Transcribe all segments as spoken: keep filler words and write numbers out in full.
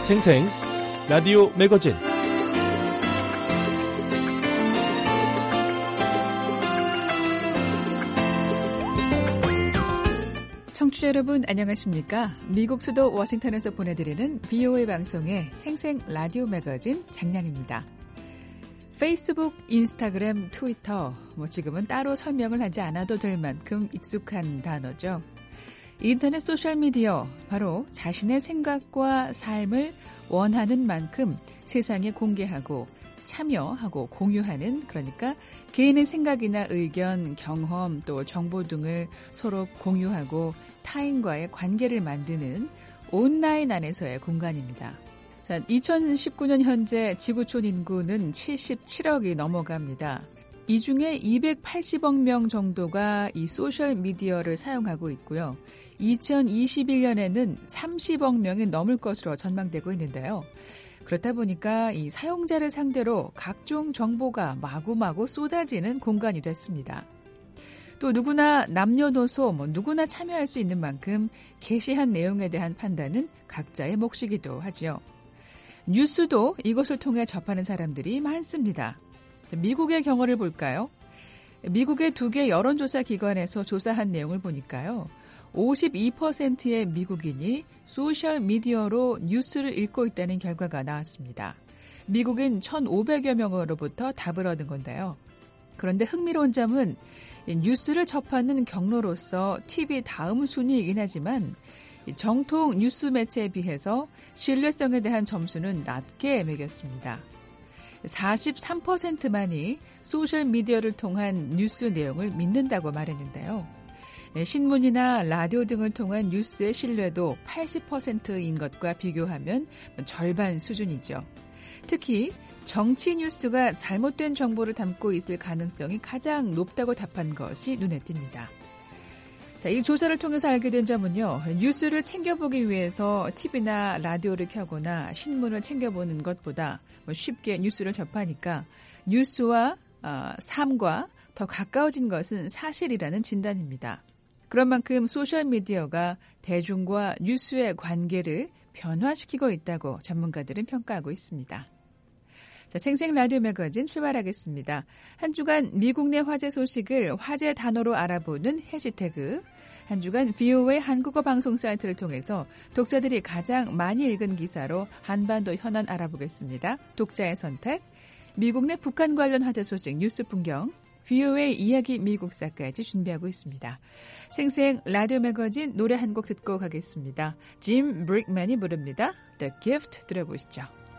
생생 라디오 매거진 청취자 여러분 안녕하십니까? 미국 수도 워싱턴에서 보내드리는 비오에이 방송의 생생 라디오 매거진 장량입니다. 페이스북, 인스타그램, 트위터, 뭐 지금은 따로 설명을 하지 않아도 될 만큼 익숙한 단어죠. 인터넷 소셜미디어, 바로 자신의 생각과 삶을 원하는 만큼 세상에 공개하고 참여하고 공유하는, 그러니까 개인의 생각이나 의견, 경험, 또 정보 등을 서로 공유하고 타인과의 관계를 만드는 온라인 안에서의 공간입니다. 자, 이천십구 년 현재 지구촌 인구는 칠십칠억이 넘어갑니다. 이 중에 이백팔십억 명 정도가 이 소셜미디어를 사용하고 있고요. 이천이십일 년에는 삼십억 명이 넘을 것으로 전망되고 있는데요. 그렇다 보니까 이 사용자를 상대로 각종 정보가 마구마구 쏟아지는 공간이 됐습니다. 또 누구나 남녀노소 뭐 누구나 참여할 수 있는 만큼 게시한 내용에 대한 판단은 각자의 몫이기도 하죠. 뉴스도 이것을 통해 접하는 사람들이 많습니다. 미국의 경우를 볼까요? 미국의 두 개 여론조사 기관에서 조사한 내용을 보니까요. 오십이 퍼센트의 미국인이 소셜미디어로 뉴스를 읽고 있다는 결과가 나왔습니다. 미국인 천오백여 명으로부터 답을 얻은 건데요. 그런데 흥미로운 점은 뉴스를 접하는 경로로서 티비 다음 순위이긴 하지만 정통 뉴스 매체에 비해서 신뢰성에 대한 점수는 낮게 매겼습니다. 사십삼 퍼센트만이 소셜미디어를 통한 뉴스 내용을 믿는다고 말했는데요. 신문이나 라디오 등을 통한 뉴스의 신뢰도 팔십 퍼센트인 것과 비교하면 절반 수준이죠. 특히 정치 뉴스가 잘못된 정보를 담고 있을 가능성이 가장 높다고 답한 것이 눈에 띕니다. 자, 이 조사를 통해서 알게 된 점은요. 뉴스를 챙겨보기 위해서 티비나 라디오를 켜거나 신문을 챙겨보는 것보다 쉽게 뉴스를 접하니까 뉴스와 어, 삶과 더 가까워진 것은 사실이라는 진단입니다. 그런 만큼 소셜미디어가 대중과 뉴스의 관계를 변화시키고 있다고 전문가들은 평가하고 있습니다. 자, 생생 라디오 매거진 출발하겠습니다. 한 주간 미국 내 화제 소식을 화제 단어로 알아보는 해시태그, 한 주간 비오에이 한국어 방송 사이트를 통해서 독자들이 가장 많이 읽은 기사로 한반도 현안 알아보겠습니다. 독자의 선택, 미국 내 북한 관련 화제 소식 뉴스 풍경, 비오에이 이야기 미국사까지 준비하고 있습니다. 생생 라디오 매거진 노래 한 곡 듣고 가겠습니다. 짐 브릭맨이 부릅니다. The Gift 들어보시죠.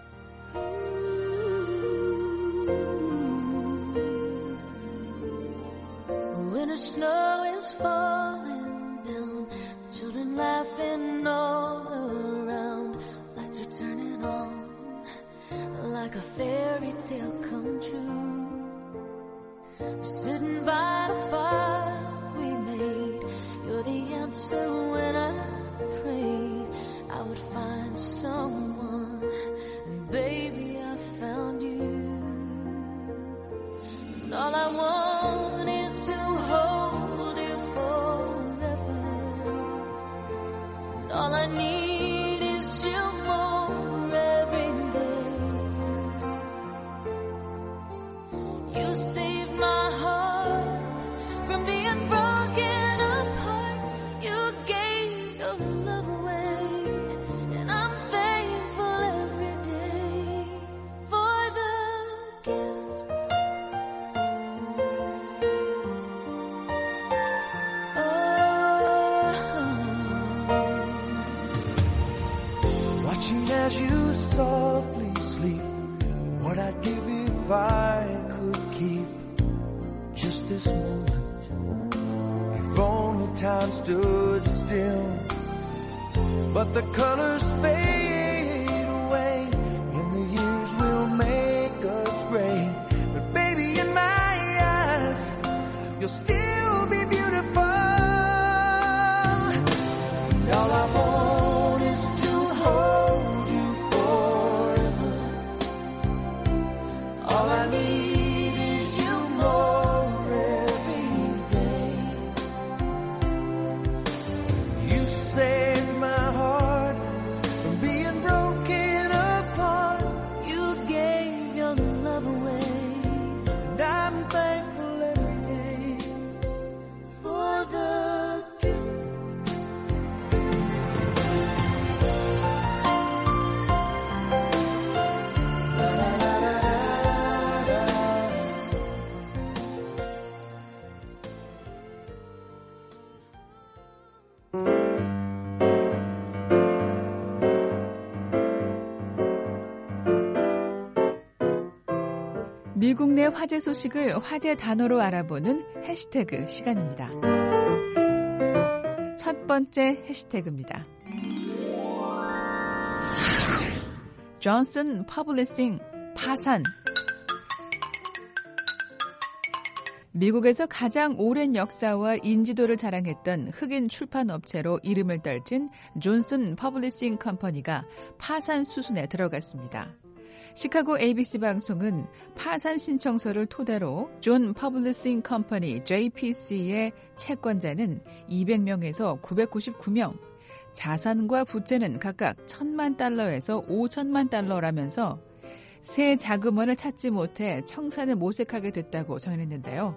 When the snow is falling down, children laughing all around, lights are turning on like a fairy tale come true. Sitting by the fire we made, you're the answer when I prayed I would find someone, and baby I found you. And all I want is to hold you forever, and all I need is you more every day. You saved my heart from being broken apart. You gave your love away, and I'm thankful every day for the gift. Oh, watching as you softly sleep, what I'd give if I could keep just this moment. If only time stood still, but the colors fade away and the years will make us gray. But baby, in my eyes, you'll still be beautiful. And all I want is to hold you forever. All I need is you more every day. You saved my heart from being 미국 내 화제 소식을 화제 단어로 알아보는 해시태그 시간입니다. 첫 번째 해시태그입니다. 존슨 퍼블리싱 파산. 미국에서 가장 오랜 역사와 인지도를 자랑했던 흑인 출판 업체로 이름을 떨친 존슨 퍼블리싱 컴퍼니가 파산 수순에 들어갔습니다. 시카고 에이비씨 방송은 파산 신청서를 토대로 존 퍼블리싱 컴퍼니 제이피씨의 채권자는 이백 명에서 구백구십구 명, 자산과 부채는 각각 천만 달러에서 오천만 달러라면서 새 자금원을 찾지 못해 청산을 모색하게 됐다고 전했는데요.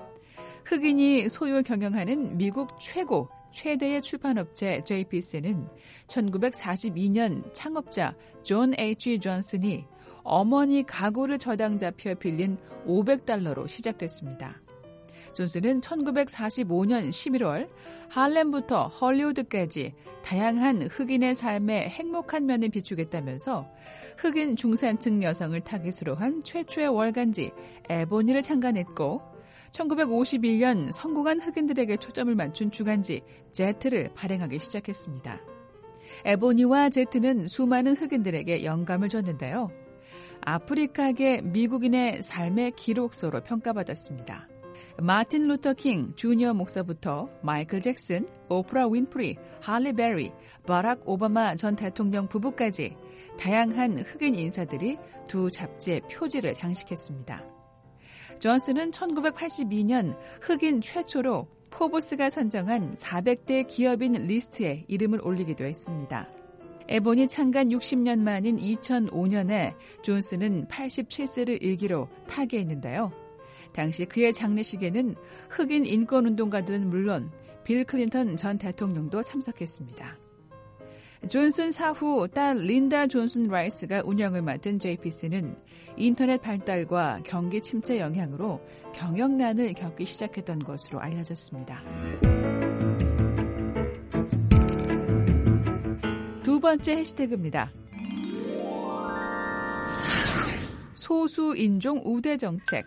흑인이 소유 경영하는 미국 최고, 최대의 출판업체 제이피씨는 천구백사십이 년 창업자 존 에이치 존슨이 어머니 가구를 저당 잡혀 빌린 오백 달러로 시작됐습니다. 존슨은 천구백사십오 년 십일월 할렘부터 헐리우드까지 다양한 흑인의 삶의 행복한 면을 비추겠다면서 흑인 중산층 여성을 타깃으로 한 최초의 월간지 에보니를 창간했고 천구백오십일 년 성공한 흑인들에게 초점을 맞춘 주간지 제트를 발행하기 시작했습니다. 에보니와 제트는 수많은 흑인들에게 영감을 줬는데요. 아프리카계 미국인의 삶의 기록서로 평가받았습니다. 마틴 루터 킹 주니어 목사부터 마이클 잭슨, 오프라 윈프리, 할리 베리, 바락 오바마 전 대통령 부부까지 다양한 흑인 인사들이 두 잡지의 표지를 장식했습니다. 존슨은 천구백팔십이 년 흑인 최초로 포브스가 선정한 사백 대 기업인 리스트에 이름을 올리기도 했습니다. 에보니 창간 육십 년 만인 이천오 년에 존슨은 팔십칠 세를 일기로 타계했는데요. 당시 그의 장례식에는 흑인 인권운동가들은 물론 빌 클린턴 전 대통령도 참석했습니다. 존슨 사후 딸 린다 존슨 라이스가 운영을 맡은 제이피씨는 인터넷 발달과 경기 침체 영향으로 경영난을 겪기 시작했던 것으로 알려졌습니다. 두 번째 해시태그입니다. 소수인종 우대 정책.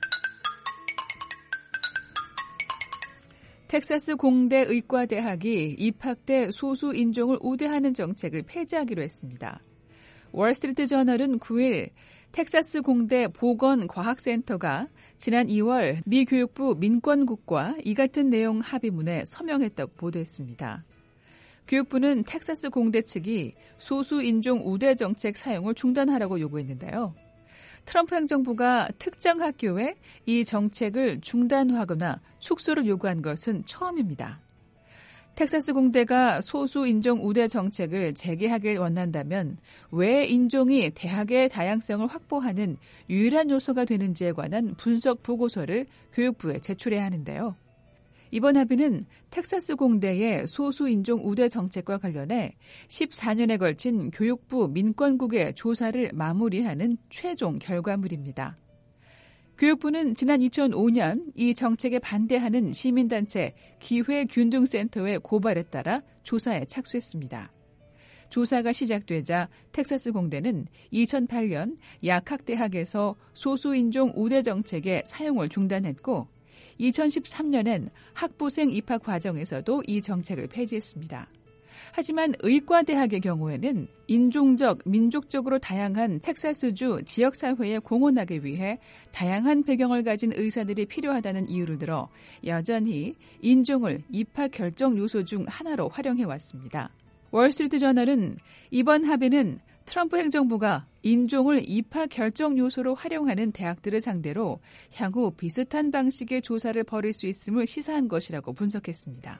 텍사스 공대 의과대학이 입학때 소수인종을 우대하는 정책을 폐지하기로 했습니다. 월스트리트 저널은 구 일 텍사스 공대 보건과학센터가 지난 이월 미 교육부 민권국과 이 같은 내용 합의문에 서명했다고 보도했습니다. 교육부는 텍사스 공대 측이 소수인종 우대 정책 사용을 중단하라고 요구했는데요. 트럼프 행정부가 특정 학교에 이 정책을 중단하거나 축소를 요구한 것은 처음입니다. 텍사스 공대가 소수인종 우대 정책을 재개하길 원한다면 왜 인종이 대학의 다양성을 확보하는 유일한 요소가 되는지에 관한 분석 보고서를 교육부에 제출해야 하는데요. 이번 합의는 텍사스 공대의 소수인종 우대 정책과 관련해 십사 년에 걸친 교육부 민권국의 조사를 마무리하는 최종 결과물입니다. 교육부는 지난 이천오 년 이 정책에 반대하는 시민단체 기회균등센터의 고발에 따라 조사에 착수했습니다. 조사가 시작되자 텍사스 공대는 이천팔 년 약학대학에서 소수인종 우대 정책의 사용을 중단했고 이천십삼 년엔 학부생 입학 과정에서도 이 정책을 폐지했습니다. 하지만 의과대학의 경우에는 인종적, 민족적으로 다양한 텍사스주 지역사회에 공헌하기 위해 다양한 배경을 가진 의사들이 필요하다는 이유를 들어 여전히 인종을 입학 결정 요소 중 하나로 활용해왔습니다. 월스트리트 저널은 이번 합의는 트럼프 행정부가 인종을 입학 결정 요소로 활용하는 대학들을 상대로 향후 비슷한 방식의 조사를 벌일 수 있음을 시사한 것이라고 분석했습니다.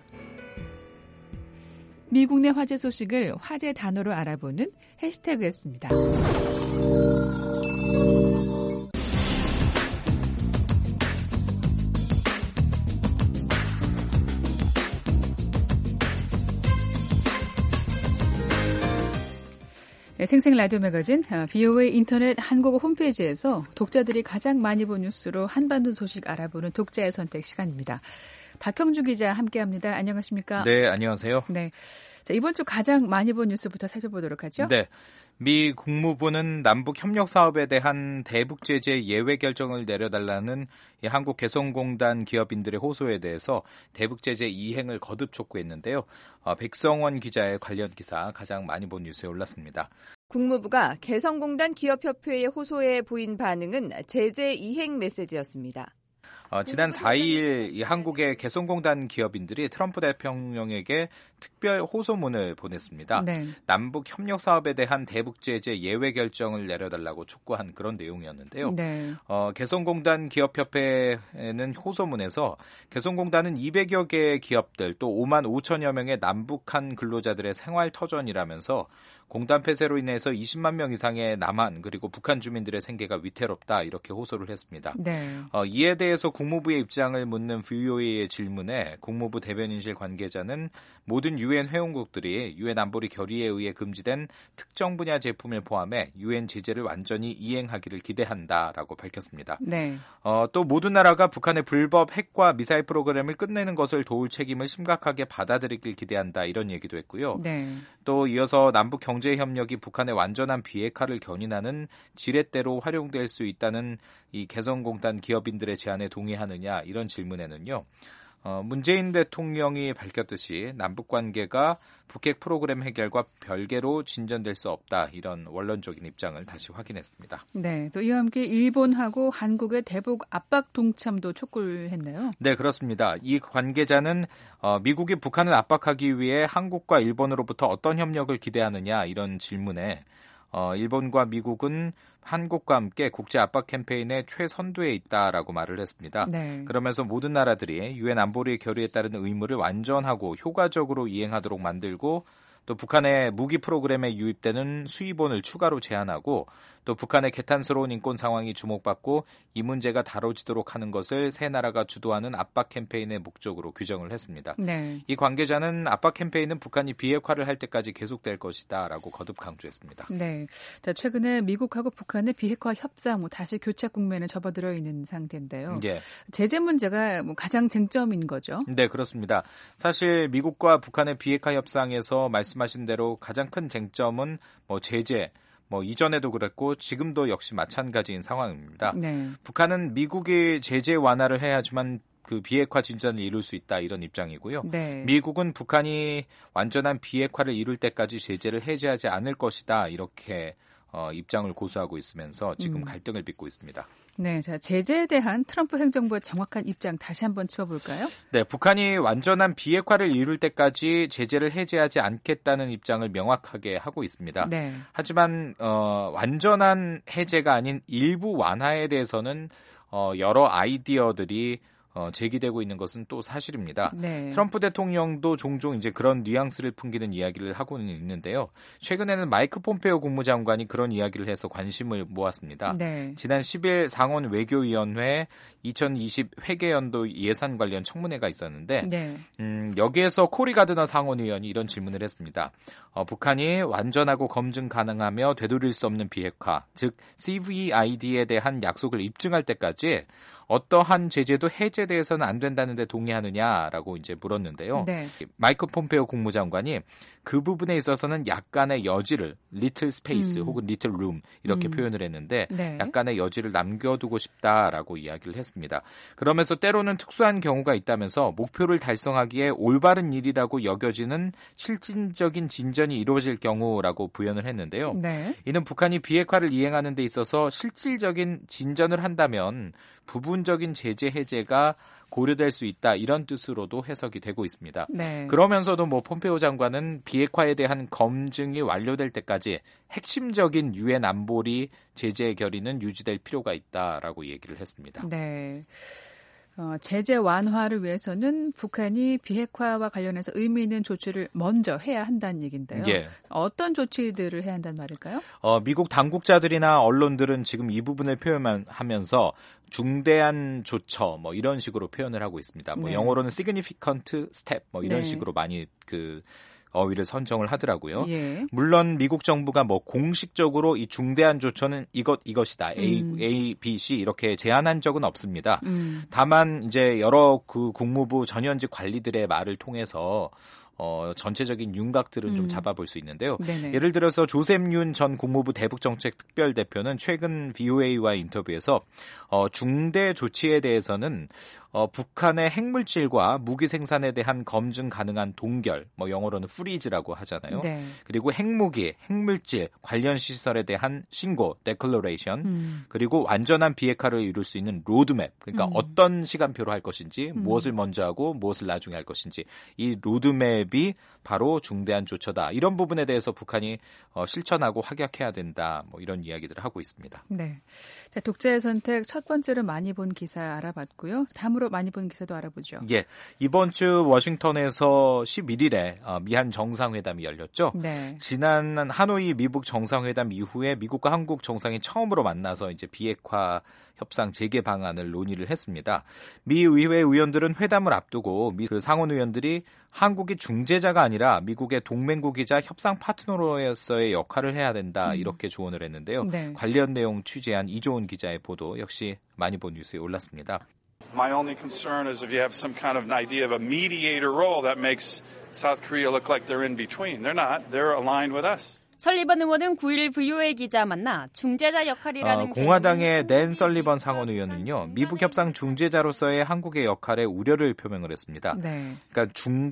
미국 내 화제 소식을 화제 단어로 알아보는 해시태그였습니다. 네, 생생 라디오 매거진 비오에이 인터넷 한국어 홈페이지에서 독자들이 가장 많이 본 뉴스로 한반도 소식 알아보는 독자의 선택 시간입니다. 박형주 기자 함께합니다. 안녕하십니까? 네, 안녕하세요. 네, 자, 이번 주 가장 많이 본 뉴스부터 살펴보도록 하죠. 네, 미 국무부는 남북 협력 사업에 대한 대북 제재 예외 결정을 내려달라는 한국 개성공단 기업인들의 호소에 대해서 대북 제재 이행을 거듭 촉구했는데요. 백성원 기자의 관련 기사 가장 많이 본 뉴스에 올랐습니다. 국무부가 개성공단 기업협회의 호소에 보인 반응은 제재 이행 메시지였습니다. 어, 지난 사 일 이 한국의 개성공단 기업인들이 트럼프 대통령에게 특별 호소문을 보냈습니다. 네. 남북 협력 사업에 대한 대북 제재 예외 결정을 내려달라고 촉구한 그런 내용이었는데요. 네. 어, 개성공단 기업협회는 호소문에서 개성공단은 이백여 개의 기업들 또 오만 오천여 명의 남북한 근로자들의 생활 터전이라면서 공단 폐쇄로 인해서 이십만 명 이상의 남한 그리고 북한 주민들의 생계가 위태롭다 이렇게 호소를 했습니다. 네. 어, 이에 대해서 국무부의 입장을 묻는 브이오에이의 질문에 국무부 대변인실 관계자는 모든 유엔 회원국들이 유엔 안보리 결의에 의해 금지된 특정 분야 제품을 포함해 유엔 제재를 완전히 이행하기를 기대한다라고 밝혔습니다. 네. 어, 또 모든 나라가 북한의 불법 핵과 미사일 프로그램을 끝내는 것을 도울 책임을 심각하게 받아들이길 기대한다 이런 얘기도 했고요. 네. 또 이어서 남북 경제협력이 북한의 완전한 비핵화를 견인하는 지렛대로 활용될 수 있다는 이 개성공단 기업인들의 제안에 동의하느냐 이런 질문에는요. 어, 문재인 대통령이 밝혔듯이 남북관계가 북핵 프로그램 해결과 별개로 진전될 수 없다 이런 원론적인 입장을 다시 확인했습니다. 네, 또 이와 함께 일본하고 한국의 대북 압박 동참도 촉구를 했나요? 네, 그렇습니다. 이 관계자는 어, 미국이 북한을 압박하기 위해 한국과 일본으로부터 어떤 협력을 기대하느냐 이런 질문에 어, 일본과 미국은 한국과 함께 국제 압박 캠페인의 최선두에 있다라고 말을 했습니다. 네. 그러면서 모든 나라들이 유엔 안보리 결의에 따른 의무를 완전하고 효과적으로 이행하도록 만들고 또 북한의 무기 프로그램에 유입되는 수입원을 추가로 제한하고 또 북한의 개탄스러운 인권 상황이 주목받고 이 문제가 다뤄지도록 하는 것을 세 나라가 주도하는 압박 캠페인의 목적으로 규정을 했습니다. 네. 이 관계자는 압박 캠페인은 북한이 비핵화를 할 때까지 계속될 것이다라고 거듭 강조했습니다. 네. 자, 최근에 미국하고 북한의 비핵화 협상 뭐 다시 교착 국면에 접어들어 있는 상태인데요. 네. 제재 문제가 뭐 가장 쟁점인 거죠. 네, 그렇습니다. 사실 미국과 북한의 비핵화 협상에서 말씀하신 대로 가장 큰 쟁점은 뭐 제재 뭐 이전에도 그랬고 지금도 역시 마찬가지인 상황입니다. 네. 북한은 미국이 제재 완화를 해야지만 그 비핵화 진전을 이룰 수 있다 이런 입장이고요. 네. 미국은 북한이 완전한 비핵화를 이룰 때까지 제재를 해제하지 않을 것이다 이렇게 어, 입장을 고수하고 있으면서 지금 음. 갈등을 빚고 있습니다. 네, 자 제재에 대한 트럼프 행정부의 정확한 입장 다시 한번 짚어볼까요? 네, 북한이 완전한 비핵화를 이룰 때까지 제재를 해제하지 않겠다는 입장을 명확하게 하고 있습니다. 네. 하지만 어, 완전한 해제가 아닌 일부 완화에 대해서는 어, 여러 아이디어들이 어, 제기되고 있는 것은 또 사실입니다. 네. 트럼프 대통령도 종종 이제 그런 뉘앙스를 풍기는 이야기를 하고는 있는데요. 최근에는 마이크 폼페오 국무장관이 그런 이야기를 해서 관심을 모았습니다. 네. 지난 십 일 상원 외교위원회 이천이십 회계연도 예산 관련 청문회가 있었는데 네. 음, 여기에서 코리 가드너 상원의원이 이런 질문을 했습니다. 어, 북한이 완전하고 검증 가능하며 되돌릴 수 없는 비핵화, 즉 씨브이아이디에 대한 약속을 입증할 때까지 어떠한 제재도 해제돼서는 안 된다는 데 동의하느냐라고 이제 물었는데요. 네. 마이크 폼페오 국무장관이 그 부분에 있어서는 약간의 여지를 little space 음. 혹은 little room 이렇게 음. 표현을 했는데 네. 약간의 여지를 남겨두고 싶다라고 이야기를 했습니다. 그러면서 때로는 특수한 경우가 있다면서 목표를 달성하기에 올바른 일이라고 여겨지는 실질적인 진전이 이루어질 경우라고 부연을 했는데요. 네. 이는 북한이 비핵화를 이행하는 데 있어서 실질적인 진전을 한다면 부분적인 제재 해제가 고려될 수 있다 이런 뜻으로도 해석이 되고 있습니다. 네. 그러면서도 뭐 폼페오 장관은 비핵화에 대한 검증이 완료될 때까지 핵심적인 유엔 안보리 제재 결의는 유지될 필요가 있다라고 얘기를 했습니다. 네. 어, 제재 완화를 위해서는 북한이 비핵화와 관련해서 의미 있는 조치를 먼저 해야 한다는 얘기인데요. 예. 어떤 조치들을 해야 한다는 말일까요? 어, 미국 당국자들이나 언론들은 지금 이 부분을 표현하면서 중대한 조처 뭐 이런 식으로 표현을 하고 있습니다. 뭐 네. 영어로는 significant step 뭐 이런 네. 식으로 많이 그 어휘를 선정을 하더라고요. 예. 물론 미국 정부가 뭐 공식적으로 이 중대한 조처는 이것 이것이다. A, 음. A, B, C 이렇게 제안한 적은 없습니다. 음. 다만 이제 여러 그 국무부 전현직 관리들의 말을 통해서 어, 전체적인 윤곽들은 음. 좀 잡아볼 수 있는데요. 네네. 예를 들어서 조셉 윤 전 국무부 대북정책 특별대표는 최근 브이오에이와 인터뷰에서 어, 중대 조치에 대해서는 어, 북한의 핵물질과 무기 생산에 대한 검증 가능한 동결, 뭐 영어로는 프리즈라고 하잖아요. 네. 그리고 핵무기, 핵물질 관련 시설에 대한 신고, declaration, 음. 그리고 완전한 비핵화를 이룰 수 있는 로드맵, 그러니까 음. 어떤 시간표로 할 것인지, 음. 무엇을 먼저 하고 무엇을 나중에 할 것인지, 이 로드맵이 바로 중대한 조처다. 이런 부분에 대해서 북한이 어, 실천하고 확약해야 된다. 뭐 이런 이야기들을 하고 있습니다. 네. 자, 독재의 선택 첫 번째로 많이 본 기사 알아봤고요. 다음으로 많이 본 기사도 알아보죠. 예, 이번 주 워싱턴에서 십일 일에 어, 미한 정상회담이 열렸죠. 네. 지난 하노이 미북 정상회담 이후에 미국과 한국 정상이 처음으로 만나서 이제 비핵화 협상 재개 방안을 논의를 했습니다. 미 의회 의원들은 회담을 앞두고 미 그 상원 의원들이 한국이 중재자가 아니라 미국의 동맹국이자 협상 파트너로서의 역할을 해야 된다 이렇게 조언을 했는데요. 네. 관련 내용 취재한 이조은 기자의 보도 역시 많이 본 뉴스에 올랐습니다. My only concern is if you have some kind of an idea of a mediator role that makes South Korea look like they're in between. They're not. They're aligned with us. 설리번 의원은 구 일 브이오에이 기자 만나 중재자 역할이라는 어, 공화당의 낸 설리번 상원 의원은요. 미북 협상 중재자로서의 한국의 역할에 우려를 표명을 했습니다. 네. 그러니까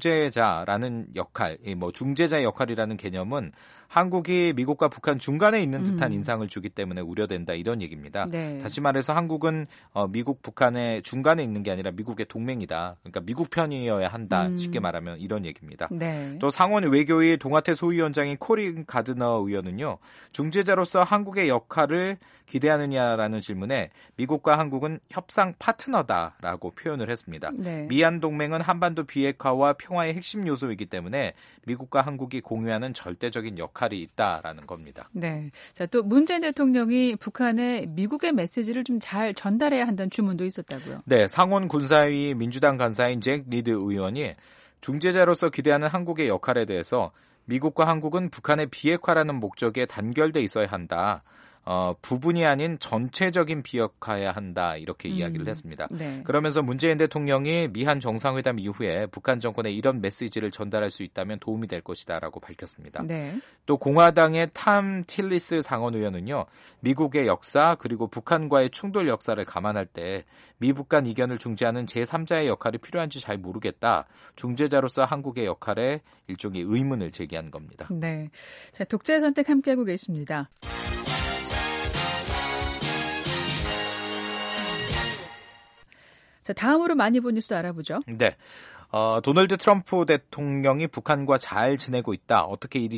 중재자라는 역할, 뭐 중재자 역할이라는 개념은 한국이 미국과 북한 중간에 있는 듯한 음. 인상을 주기 때문에 우려된다 이런 얘기입니다. 네. 다시 말해서 한국은 어, 미국, 북한의 중간에 있는 게 아니라 미국의 동맹이다. 그러니까 미국 편이어야 한다. 음. 쉽게 말하면 이런 얘기입니다. 네. 또 상원 외교위 동아태 소위원장인 코린 가드너 의원은요. 중재자로서 한국의 역할을 기대하느냐라는 질문에 미국과 한국은 협상 파트너다라고 표현을 했습니다. 네. 미한 동맹은 한반도 비핵화와 평화의 핵심 요소이기 때문에 미국과 한국이 공유하는 절대적인 역할이 있다라는 겁니다. 네. 자, 또 문재인 대통령이 북한에 미국의 메시지를 좀 잘 전달해야 한다는 주문도 있었다고요. 네. 상원 군사위 민주당 간사인 잭 리드 의원이 중재자로서 기대하는 한국의 역할에 대해서 미국과 한국은 북한의 비핵화라는 목적에 단결돼 있어야 한다. 어, 부분이 아닌 전체적인 비핵화해야 한다 이렇게 음, 이야기를 했습니다. 네. 그러면서 문재인 대통령이 미한 정상회담 이후에 북한 정권에 이런 메시지를 전달할 수 있다면 도움이 될 것이다라고 밝혔습니다. 네. 또 공화당의 탐 틸리스 상원 의원은요. 미국의 역사 그리고 북한과의 충돌 역사를 감안할 때 미북 간 이견을 중재하는 제삼자의 역할이 필요한지 잘 모르겠다. 중재자로서 한국의 역할에 일종의 의문을 제기한 겁니다. 네. 자, 독재 선택 함께하고 계십니다. 자, 다음으로 많이 본 뉴스 알아보죠. 네. 어, 도널드 트럼프 대통령이 북한과 잘 지내고 있다. 어떻게 일이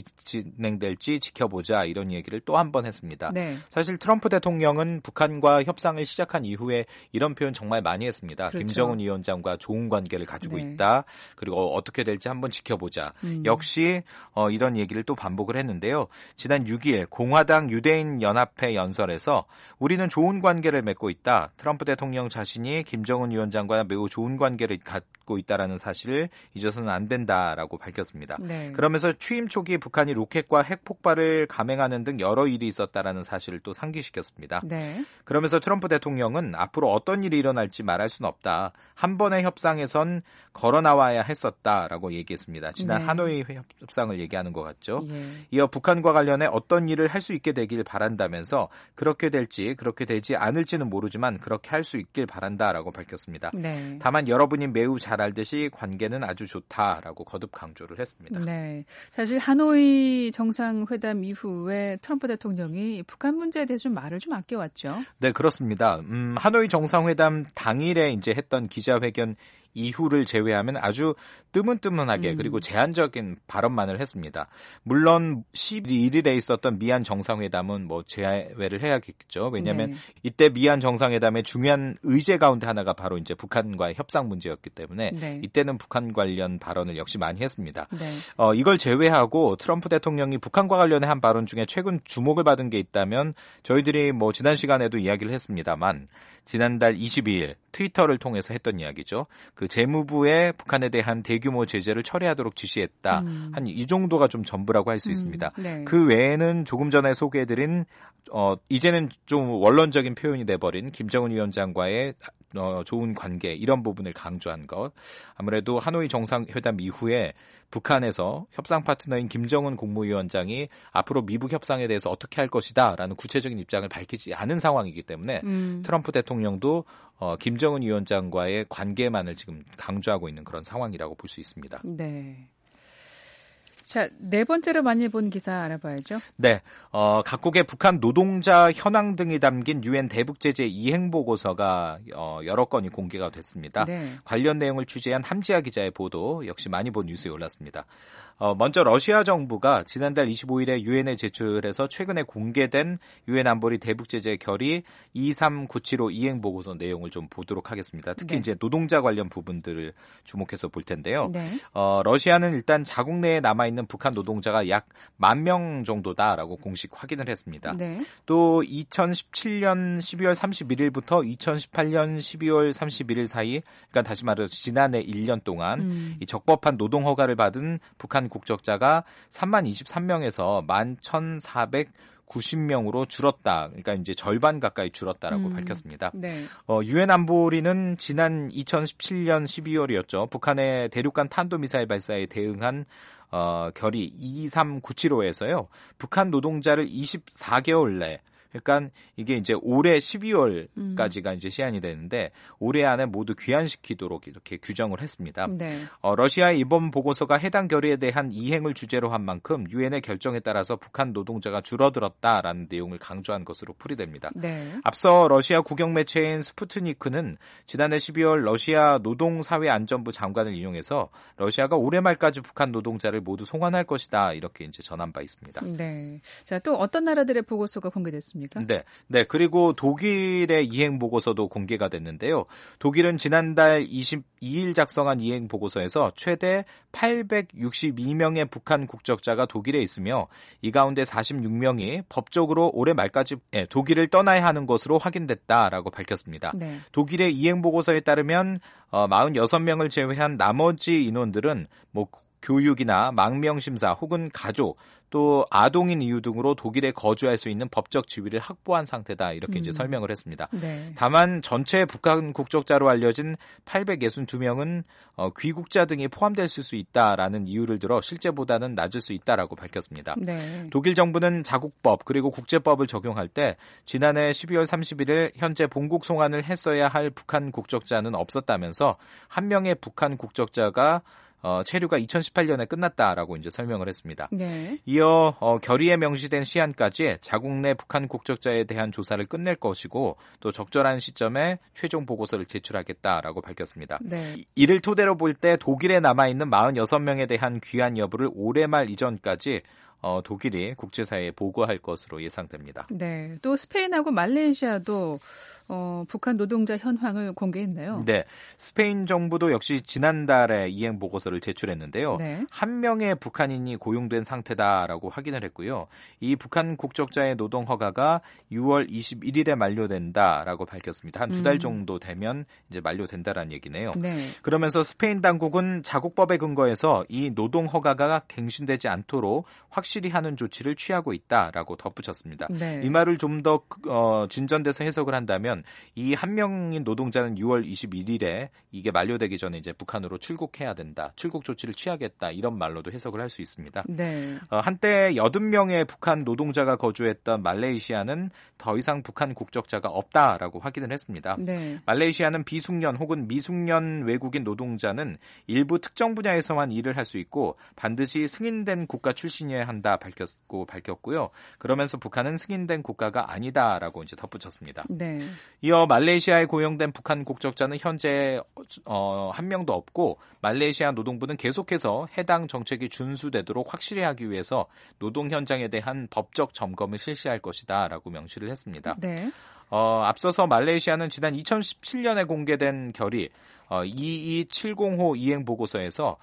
진행될지 지켜보자. 이런 얘기를 또 한 번 했습니다. 네. 사실 트럼프 대통령은 북한과 협상을 시작한 이후에 이런 표현 정말 많이 했습니다. 그렇죠. 김정은 위원장과 좋은 관계를 가지고 네. 있다. 그리고 어떻게 될지 한번 지켜보자. 음. 역시 어, 이런 얘기를 또 반복을 했는데요. 지난 육 일 공화당 유대인 연합회 연설에서 우리는 좋은 관계를 맺고 있다. 트럼프 대통령 자신이 김정은 위원장과 매우 좋은 관계를 갖고 있다라는 사실을 잊어서는 안 된다라고 밝혔습니다. 네. 그러면서 취임 초기 북한이 로켓과 핵폭발을 감행하는 등 여러 일이 있었다라는 사실을 또 상기시켰습니다. 네. 그러면서 트럼프 대통령은 앞으로 어떤 일이 일어날지 말할 수는 없다. 한 번의 협상에선 걸어 나와야 했었다라고 얘기했습니다. 지난 네. 하노이 협상을 얘기하는 것 같죠. 예. 이어 북한과 관련해 어떤 일을 할 수 있게 되길 바란다면서 그렇게 될지 그렇게 되지 않을지는 모르지만 그렇게 할 수 있길 바란다라고 밝혔습니다. 네. 다만 여러분이 매우 잘 알듯이 관계는 아주 좋다라고 거듭 강조를 했습니다. 네, 사실 하노이 정상회담 이후에 트럼프 대통령이 북한 문제에 대해서 좀 말을 좀 아껴왔죠. 네, 그렇습니다. 음, 하노이 정상회담 당일에 이제 했던 기자회견 이후를 제외하면 아주 뜨문뜨문하게 음. 그리고 제한적인 발언만을 했습니다. 물론 십일 일에 있었던 미한 정상회담은 뭐 제외를 해야겠죠. 왜냐하면 네. 이때 미한 정상회담의 중요한 의제 가운데 하나가 바로 이제 북한과의 협상 문제였기 때문에 네. 이때는 북한 관련 발언을 역시 많이 했습니다. 네. 어, 이걸 제외하고 트럼프 대통령이 북한과 관련해 한 발언 중에 최근 주목을 받은 게 있다면 저희들이 뭐 지난 시간에도 이야기를 했습니다만 지난달 이십이 일 트위터를 통해서 했던 이야기죠. 그 재무부에 북한에 대한 대규모 제재를 철회하도록 지시했다. 음. 한 이 정도가 좀 전부라고 할 수 음. 있습니다. 네. 그 외에는 조금 전에 소개해드린 어, 이제는 좀 원론적인 표현이 돼버린 김정은 위원장과의 어, 좋은 관계 이런 부분을 강조한 것. 아무래도 하노이 정상회담 이후에 북한에서 협상 파트너인 김정은 국무위원장이 앞으로 미북 협상에 대해서 어떻게 할 것이다라는 구체적인 입장을 밝히지 않은 상황이기 때문에 음. 트럼프 대통령도 어, 김정은 위원장과의 관계만을 지금 강조하고 있는 그런 상황이라고 볼 수 있습니다. 네. 자, 네 번째로 많이 본 기사 알아봐야죠. 네, 어, 각국의 북한 노동자 현황 등이 담긴 유엔 대북제재 이행 보고서가 어, 여러 건이 공개가 됐습니다. 네. 관련 내용을 취재한 함지아 기자의 보도 역시 많이 본 뉴스에 올랐습니다. 어, 먼저 러시아 정부가 지난달 이십오일에 유엔에 제출해서 최근에 공개된 유엔 안보리 대북제재 결의 이삼구칠오 이행 보고서 내용을 좀 보도록 하겠습니다. 특히 네. 이제 노동자 관련 부분들을 주목해서 볼 텐데요. 네. 어, 러시아는 일단 자국 내에 남아있는 북한 노동자가 약 만 명 정도다라고 공식 확인을 했습니다. 네. 또 이천십칠년 십이월 삼십일일부터 이천십팔년 십이월 삼십일일 사이, 그러니까 다시 말해서 지난해 일 년 동안 음. 이 적법한 노동 허가를 받은 북한 국적자가 삼만 이십삼 명에서 만 천사백구십 명으로 줄었다. 그러니까 이제 절반 가까이 줄었다라고 음, 밝혔습니다. 네. 어, 유엔 안보리는 지난 이천십칠년 십이월이었죠. 북한의 대륙간 탄도미사일 발사에 대응한 어, 결의 이삼구칠오에서요. 북한 노동자를 이십사 개월 내, 그러니까 이게 이제 올해 십이월까지가 음. 이제 시한이 되는데 올해 안에 모두 귀환시키도록 이렇게 규정을 했습니다. 네. 어, 러시아의 이번 보고서가 해당 결의에 대한 이행을 주제로 한 만큼 유엔의 결정에 따라서 북한 노동자가 줄어들었다라는 내용을 강조한 것으로 풀이됩니다. 네. 앞서 러시아 국영 매체인 스푸트니크는 지난해 십이월 러시아 노동사회안전부 장관을 인용해서 러시아가 올해 말까지 북한 노동자를 모두 송환할 것이다 이렇게 이제 전한 바 있습니다. 네. 자, 또 어떤 나라들의 보고서가 공개됐습니까? 네, 네. 그리고 독일의 이행 보고서도 공개가 됐는데요. 독일은 지난달 이십이일 작성한 이행 보고서에서 최대 팔백육십이 명의 북한 국적자가 독일에 있으며 이 가운데 사십육 명이 법적으로 올해 말까지 독일을 떠나야 하는 것으로 확인됐다라고 밝혔습니다. 네. 독일의 이행 보고서에 따르면 어, 사십육 명을 제외한 나머지 인원들은 뭐 교육이나 망명심사 혹은 가족 또 아동인 이유 등으로 독일에 거주할 수 있는 법적 지위를 확보한 상태다 이렇게 음. 이제 설명을 했습니다. 네. 다만 전체 북한 국적자로 알려진 팔백육십이 명은 어, 귀국자 등이 포함될 수 있다라는 이유를 들어 실제보다는 낮을 수 있다라고 밝혔습니다. 네. 독일 정부는 자국법 그리고 국제법을 적용할 때 지난해 십이월 삼십일일 현재 본국 송환을 했어야 할 북한 국적자는 없었다면서 한 명의 북한 국적자가 어, 체류가 이천십팔년에 끝났다라고 이제 설명을 했습니다. 네. 이어 어, 결의에 명시된 시한까지 자국 내 북한 국적자에 대한 조사를 끝낼 것이고 또 적절한 시점에 최종 보고서를 제출하겠다라고 밝혔습니다. 네. 이를 토대로 볼 때 독일에 남아있는 사십육 명에 대한 귀환 여부를 올해 말 이전까지 어, 독일이 국제사회에 보고할 것으로 예상됩니다. 네. 또 스페인하고 말레이시아도 어, 북한 노동자 현황을 공개했네요. 네, 스페인 정부도 역시 지난달에 이행 보고서를 제출했는데요. 네. 한 명의 북한인이 고용된 상태다라고 확인을 했고요. 이 북한 국적자의 노동 허가가 유월 이십일일에 만료된다라고 밝혔습니다. 한 두 달 정도 되면 이제 만료된다라는 얘기네요. 네. 그러면서 스페인 당국은 자국법에 근거해서 이 노동 허가가 갱신되지 않도록 확실히 하는 조치를 취하고 있다라고 덧붙였습니다. 네. 이 말을 좀 더 어, 진전돼서 해석을 한다면 이 한 명인 노동자는 유월 이십일일에 이게 만료되기 전에 이제 북한으로 출국해야 된다. 출국 조치를 취하겠다. 이런 말로도 해석을 할 수 있습니다. 네. 어, 한때 팔십 명의 북한 노동자가 거주했던 말레이시아는 더 이상 북한 국적자가 없다라고 확인을 했습니다. 네. 말레이시아는 비숙련 혹은 미숙련 외국인 노동자는 일부 특정 분야에서만 일을 할 수 있고 반드시 승인된 국가 출신이어야 한다 밝혔고 밝혔고요. 그러면서 북한은 승인된 국가가 아니다라고 이제 덧붙였습니다. 네. 이어 말레이시아에 고용된 북한 국적자는 현재 어, 한 명도 없고 말레이시아 노동부는 계속해서 해당 정책이 준수되도록 확실히 하기 위해서 노동 현장에 대한 법적 점검을 실시할 것이다라고 명시를 했습니다. 네. 어, 앞서서 말레이시아는 지난 이천십칠년에 공개된 결의 어, 이이칠공호 이행 보고서에서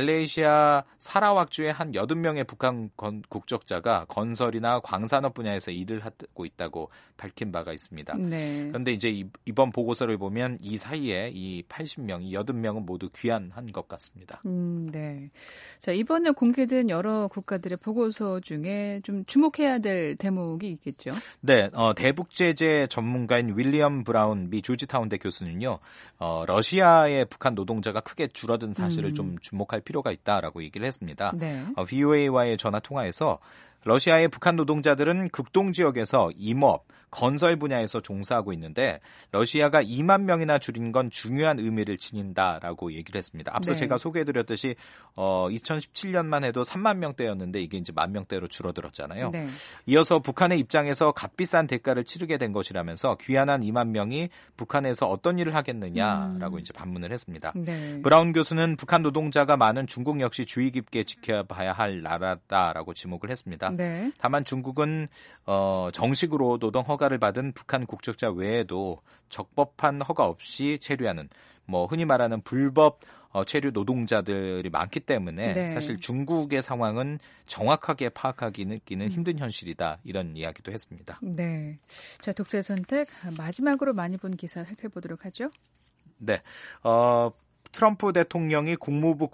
말레이시아 사라왁주의 한 여덟 명의 북한 건, 국적자가 건설이나 광산업 분야에서 일을 하고 있다고 밝힌 바가 있습니다. 네. 그런데 이제 이, 이번 보고서를 보면 이 사이에 이 팔십 명, 이 여덟 명은 모두 귀환한 것 같습니다. 음, 네. 자, 이번에 공개된 여러 국가들의 보고서 중에 좀 주목해야 될 대목이 있겠죠? 네, 어, 대북제재 전문가인 윌리엄 브라운 미 조지타운대 교수는요, 어, 러시아의 북한 노동자가 크게 줄어든 사실을 음. 좀 주목할 필요가 있다라고 얘기를 했습니다. 네. 어, 브이오에이와의 전화 통화에서 러시아의 북한 노동자들은 극동 지역에서 임업, 건설 분야에서 종사하고 있는데 러시아가 이만 명이나 줄인 건 중요한 의미를 지닌다라고 얘기를 했습니다. 앞서 네. 제가 소개해드렸듯이 어, 이천십칠 년만 해도 삼만 명대였는데 이게 이제 만 명대로 줄어들었잖아요. 네. 이어서 북한의 입장에서 값비싼 대가를 치르게 된 것이라면서 귀환한 이만 명이 북한에서 어떤 일을 하겠느냐라고 음. 이제 반문을 했습니다. 네. 브라운 교수는 북한 노동자가 많은 중국 역시 주의 깊게 지켜봐야 할 나라다라고 지목을 했습니다. 네. 다만 중국은 어, 정식으로 노동 허가를 받은 북한 국적자 외에도 적법한 허가 없이 체류하는 뭐 흔히 말하는 불법 어, 체류 노동자들이 많기 때문에 네. 사실 중국의 상황은 정확하게 파악하기는 음. 힘든 현실이다 이런 이야기도 했습니다. 네, 자 독재 선택 마지막으로 많이 본 기사 살펴보도록 하죠. 네. 어, 트럼프 대통령이 국무부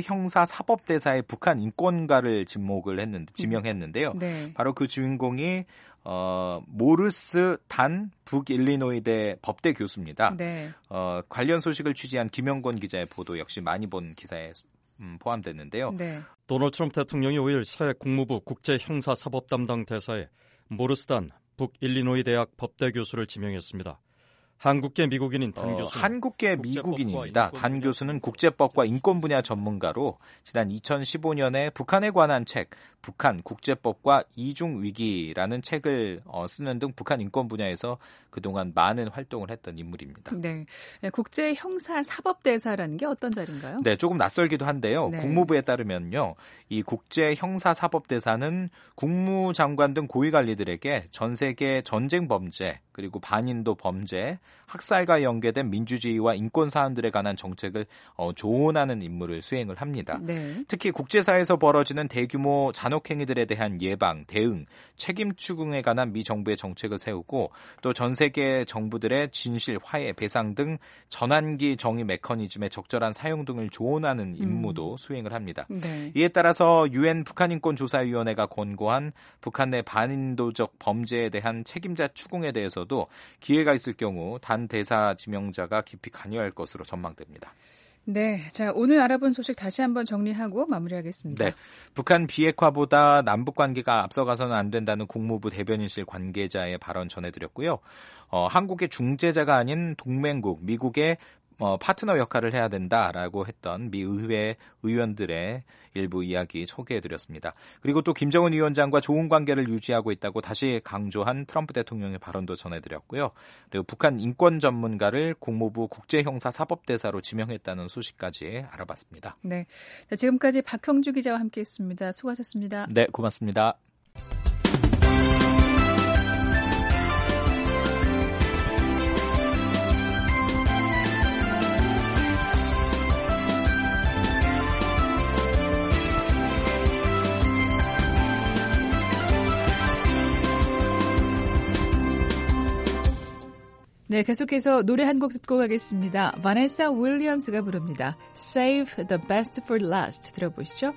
국제형사사법대사의 북한 인권가를 지목을 했는데 지명했는데요. 네. 바로 그 주인공이 어, 모르스 단 북일리노이대 법대 교수입니다. 네. 어, 관련 소식을 취재한 김영권 기자의 보도 역시 많이 본 기사에 음, 포함됐는데요. 네. 도널드 트럼프 대통령이 오일 새 국무부 국제형사사법 담당 대사에 모르스 단 북일리노이 대학 법대 교수를 지명했습니다. 한국계 미국인인 단 교수. 어, 한국계 미국인입니다. 단 교수는 국제법과 인권 분야 전문가로 지난 이천십오 년에 북한에 관한 책, 북한 국제법과 이중 위기라는 책을 어, 쓰는 등 북한 인권 분야에서 그동안 많은 활동을 했던 인물입니다. 네, 국제 형사 사법대사라는 게 어떤 자리인가요? 네, 조금 낯설기도 한데요. 네. 국무부에 따르면요, 이 국제 형사 사법대사는 국무장관 등 고위관리들에게 전 세계 전쟁 범죄 그리고 반인도 범죄, 학살과 연계된 민주주의와 인권 사안들에 관한 정책을 어, 조언하는 임무를 수행을 합니다. 네. 특히 국제사회에서 벌어지는 대규모 잔혹행위들에 대한 예방, 대응, 책임 추궁에 관한 미 정부의 정책을 세우고 또 전 세계 정부들의 진실, 화해, 배상 등 전환기 정의 메커니즘의 적절한 사용 등을 조언하는 임무도 음. 수행을 합니다. 네. 이에 따라서 유엔 북한인권조사위원회가 권고한 북한 내 반인도적 범죄에 대한 책임자 추궁에 대해서도 기회가 있을 경우 단 대사 지명자가 깊이 관여할 것으로 전망됩니다. 네, 자 오늘 알아본 소식 다시 한번 정리하고 마무리하겠습니다. 네, 북한 비핵화보다 남북 관계가 앞서가서는 안 된다는 국무부 대변인실 관계자의 발언 전해드렸고요. 어, 한국의 중재자가 아닌 동맹국 미국의 어, 파트너 역할을 해야 된다라고 했던 미 의회 의원들의 일부 이야기 소개해드렸습니다. 그리고 또 김정은 위원장과 좋은 관계를 유지하고 있다고 다시 강조한 트럼프 대통령의 발언도 전해드렸고요. 그리고 북한 인권 전문가를 국무부 국제형사사법대사로 지명했다는 소식까지 알아봤습니다. 네, 자, 지금까지 박형주 기자와 함께했습니다. 수고하셨습니다. 네, 고맙습니다. 네, 계속해서 노래 한 곡 듣고 가겠습니다. 바네사 윌리엄스가 부릅니다. Save the best for last. 들어보시죠.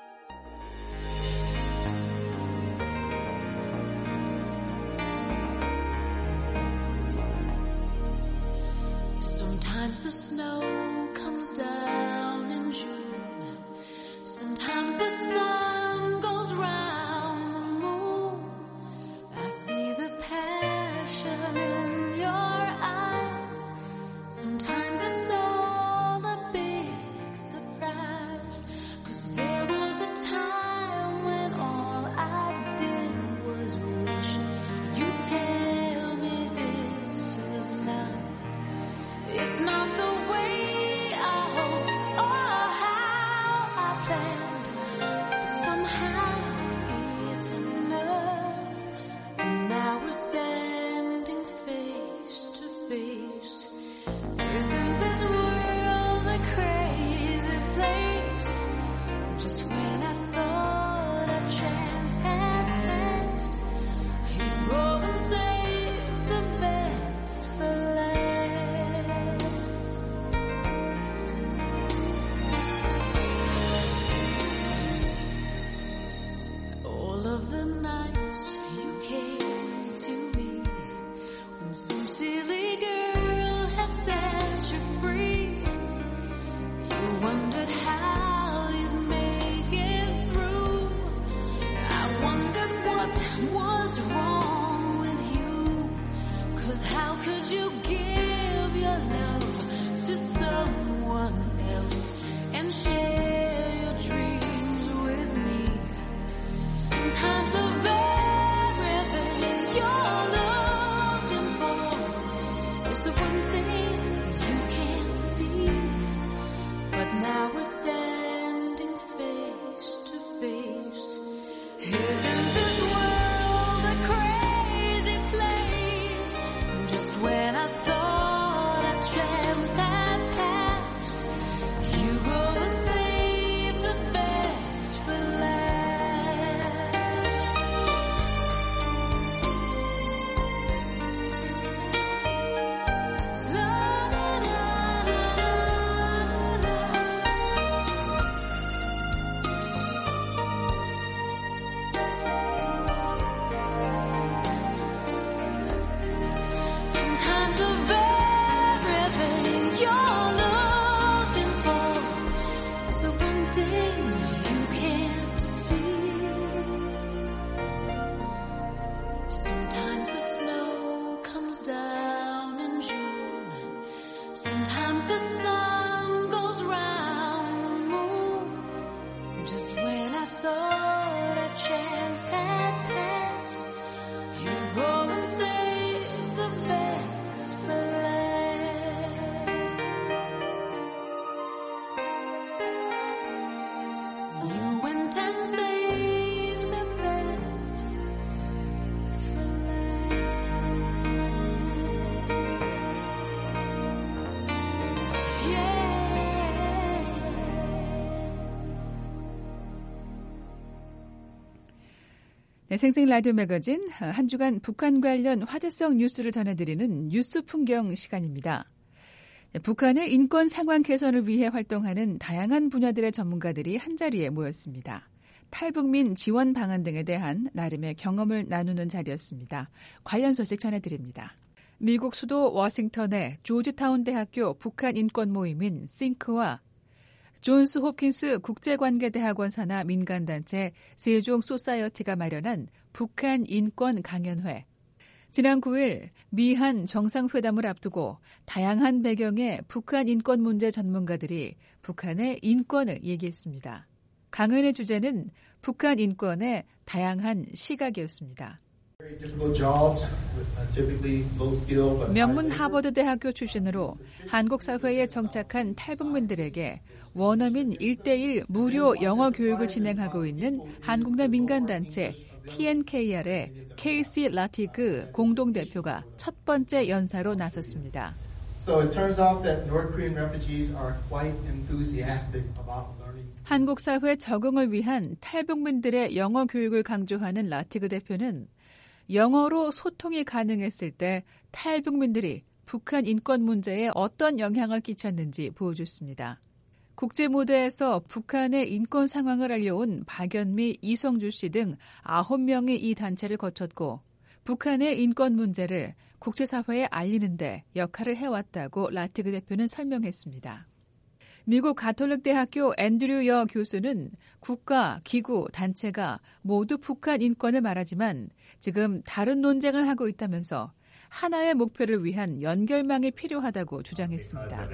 Sometimes the snow comes down in June. Sometimes the sun goes round the moon. I see the passion in your eyes. Sometimes it's all a big surprise. 'Cause there was a time when all I did was wish you tell me this is love. It's not the way I hoped. 네, 생생 라디오 매거진 한 주간 북한 관련 화제성 뉴스를 전해드리는 뉴스 풍경 시간입니다. 네, 북한의 인권 상황 개선을 위해 활동하는 다양한 분야들의 전문가들이 한자리에 모였습니다. 탈북민 지원 방안 등에 대한 나름의 경험을 나누는 자리였습니다. 관련 소식 전해드립니다. 미국 수도 워싱턴의 조지타운 대학교 북한 인권 모임인 싱크와 존스 홉킨스 국제관계대학원 산하 민간단체 세종 소사이어티가 마련한 북한 인권 강연회. 지난 구일 미한 정상회담을 앞두고 다양한 배경의 북한 인권 문제 전문가들이 북한의 인권을 얘기했습니다. 강연의 주제는 북한 인권의 다양한 시각이었습니다. 명문 하버드 대학교 출신으로 한국 사회에 정착한 탈북민들에게 원어민 일 대일 무료 영어 교육을 진행하고 있는 한국 내 민간단체 티엔케이알의 케이시 라티그 공동대표가 첫 번째 연사로 나섰습니다. So it turns out that North Korean refugees are quite enthusiastic about learning. 한국 사회 적응을 위한 탈북민들의 영어 교육을 강조하는 라티그 대표는 영어로 소통이 가능했을 때 탈북민들이 북한 인권 문제에 어떤 영향을 끼쳤는지 보여줬습니다. 국제 무대에서 북한의 인권 상황을 알려온 박연미, 이성주 씨 등 아홉 명이 이 단체를 거쳤고 북한의 인권 문제를 국제사회에 알리는 데 역할을 해왔다고 라티그 대표는 설명했습니다. 미국 가톨릭 대학교 앤드류 여 교수는 국가, 기구, 단체가 모두 북한 인권을 말하지만 지금 다른 논쟁을 하고 있다면서 하나의 목표를 위한 연결망이 필요하다고 주장했습니다.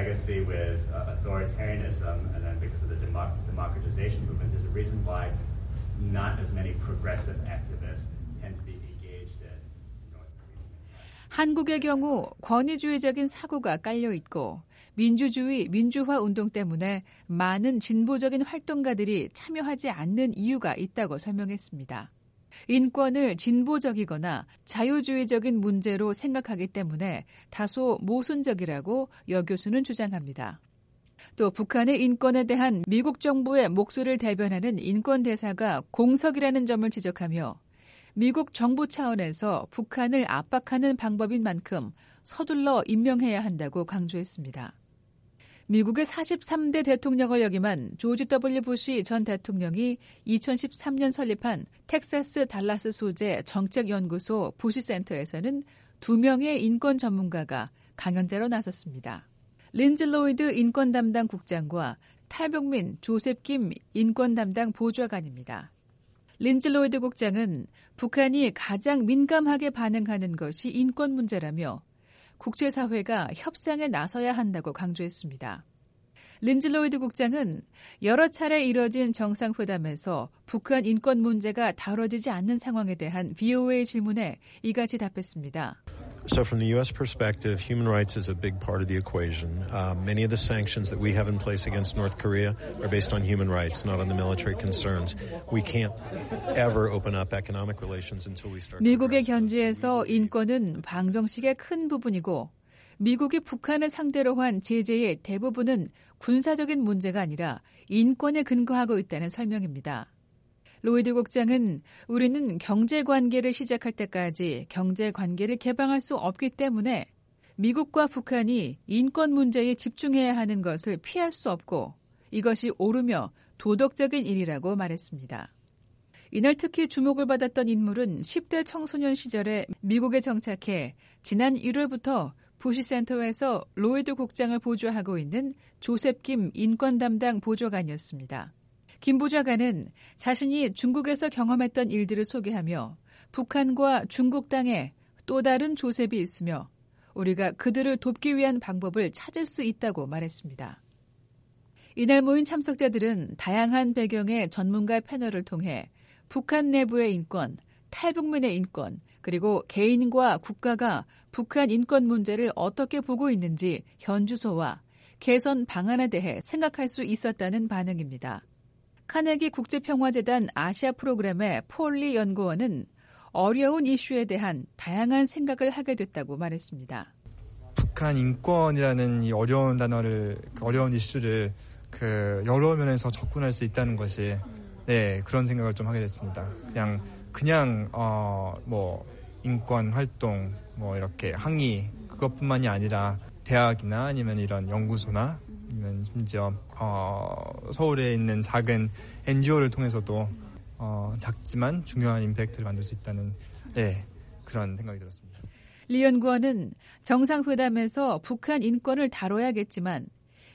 한국의 경우 권위주의적인 사고가 깔려있고 민주주의, 민주화 운동 때문에 많은 진보적인 활동가들이 참여하지 않는 이유가 있다고 설명했습니다. 인권을 진보적이거나 자유주의적인 문제로 생각하기 때문에 다소 모순적이라고 여 교수는 주장합니다. 또 북한의 인권에 대한 미국 정부의 목소리를 대변하는 인권대사가 공석이라는 점을 지적하며 미국 정부 차원에서 북한을 압박하는 방법인 만큼 서둘러 임명해야 한다고 강조했습니다. 미국의 사십삼 대 대통령을 역임한 조지 더블유 부시 전 대통령이 이천십삼 년 설립한 텍사스 달라스 소재 정책연구소 부시센터에서는 두 명의 인권 전문가가 강연자로 나섰습니다. 린즈 로이드 인권 담당 국장과 탈북민 조셉 김 인권 담당 보좌관입니다. 린즈 로이드 국장은 북한이 가장 민감하게 반응하는 것이 인권 문제라며 국제사회가 협상에 나서야 한다고 강조했습니다. 린즈 로이드 국장은 여러 차례 이뤄진 정상회담에서 북한 인권 문제가 다뤄지지 않는 상황에 대한 브이오에이 질문에 이같이 답했습니다. So from the U S perspective, human rights is a big part of the equation. Uh, many of the sanctions that we have in place against North Korea are based on human rights, not on the military concerns. We can't ever open up economic relations until we start. 미국의 견지에서 인권은 방정식의 큰 부분이고 미국이 북한을 상대로 한 제재의 대부분은 군사적인 문제가 아니라 인권에 근거하고 있다는 설명입니다. 로이드 국장은 우리는 경제관계를 시작할 때까지 경제관계를 개방할 수 없기 때문에 미국과 북한이 인권 문제에 집중해야 하는 것을 피할 수 없고 이것이 옳으며 도덕적인 일이라고 말했습니다. 이날 특히 주목을 받았던 인물은 십 대 청소년 시절에 미국에 정착해 지난 일월부터 부시센터에서 로이드 국장을 보좌하고 있는 조셉 김 인권 담당 보좌관이었습니다. 김 보좌관은 자신이 중국에서 경험했던 일들을 소개하며 북한과 중국 땅에 또 다른 조셉이 있으며 우리가 그들을 돕기 위한 방법을 찾을 수 있다고 말했습니다. 이날 모인 참석자들은 다양한 배경의 전문가 패널을 통해 북한 내부의 인권, 탈북민의 인권, 그리고 개인과 국가가 북한 인권 문제를 어떻게 보고 있는지 현주소와 개선 방안에 대해 생각할 수 있었다는 반응입니다. 카네기 국제평화재단 아시아 프로그램의 폴리 연구원은 어려운 이슈에 대한 다양한 생각을 하게 됐다고 말했습니다. 북한 인권이라는 이 어려운 단어를, 어려운 이슈를 그 여러 면에서 접근할 수 있다는 것이 네, 그런 생각을 좀 하게 됐습니다. 그냥 그냥 어, 뭐 인권 활동 뭐 이렇게 항의 그것뿐만이 아니라 대학이나 아니면 이런 연구소나 아니면 심지어 어, 서울에 있는 작은 엔지오를 통해서도 어, 작지만 중요한 임팩트를 만들 수 있다는 네, 그런 생각이 들었습니다. 리 연구원은 정상회담에서 북한 인권을 다뤄야겠지만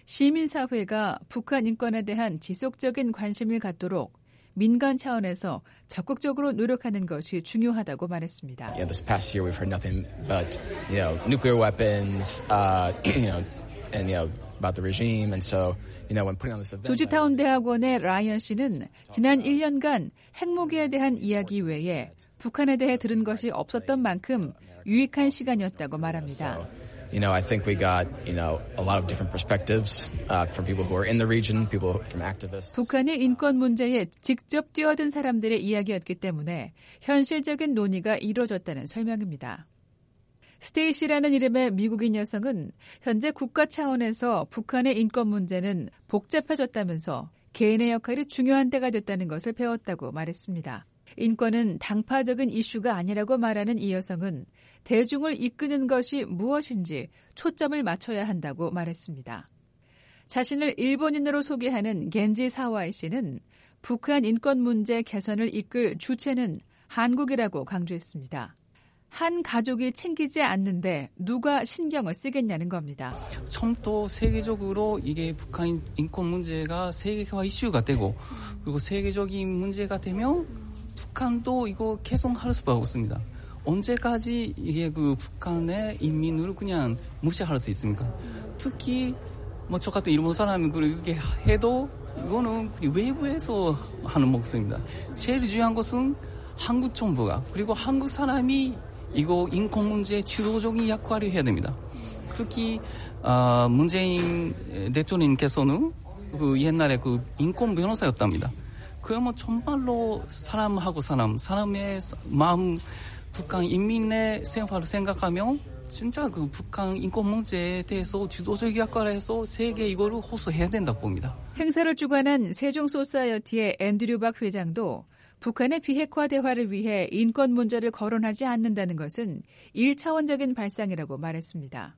시민사회가 북한 인권에 대한 지속적인 관심을 갖도록 민간 차원에서 적극적으로 노력하는 것이 중요하다고 말했습니다. Yeah, this past year we've heard nothing but, you know, nuclear weapons, uh, you know, and you know about the regime, and so, you know, when putting on this event. 조지타운 대학원의 라이언 씨는 지난 일 년간 핵무기에 대한 이야기 외에 북한에 대해 들은 것이 없었던 만큼 유익한 시간이었다고 말합니다. You know, I think we got, you know, a lot of different perspectives uh, from people who are in the region, people from activists. 북한의 인권 문제에 직접 뛰어든 사람들의 이야기였기 때문에 현실적인 논의가 이루어졌다는 설명입니다. 스테이시라는 이름의 미국인 여성은 현재 국가 차원에서 북한의 인권 문제는 복잡해졌다면서 개인의 역할이 중요한 때가 됐다는 것을 배웠다고 말했습니다. 인권은 당파적인 이슈가 아니라고 말하는 이 여성은 대중을 이끄는 것이 무엇인지 초점을 맞춰야 한다고 말했습니다. 자신을 일본인으로 소개하는 겐지 사와이 씨는 북한 인권 문제 개선을 이끌 주체는 한국이라고 강조했습니다. 한 가족이 챙기지 않는데 누가 신경을 쓰겠냐는 겁니다. 처음부터 세계적으로 이게 북한 인권 문제가 세계화 이슈가 되고 그리고 세계적인 문제가 되면 북한도 이거 개선할 수밖에 없습니다. 언제까지 이게 그 북한의 인민을 그냥 무시할 수 있습니까? 특히 뭐 저 같은 일본 사람이 그렇게 해도 이거는 외부에서 하는 목소리입니다. 제일 중요한 것은 한국 정부가 그리고 한국 사람이 이거 인권 문제의 주도적인 역할을 해야 됩니다. 특히 어, 문재인 대통령님께서는 그 옛날에 그 인권 변호사였답니다. 그러면 정말로 사람하고 사람, 사람의 마음, 북한 인민의 생활을 생각하면 진짜 그 북한 인권 문제에 대해서 주도적 역할을 해서 세계 이거를 호소해야 된다고 봅니다. 행사를 주관한 세종소사이어티의 앤드류 박 회장도 북한의 비핵화 대화를 위해 인권 문제를 거론하지 않는다는 것은 일차원적인 발상이라고 말했습니다.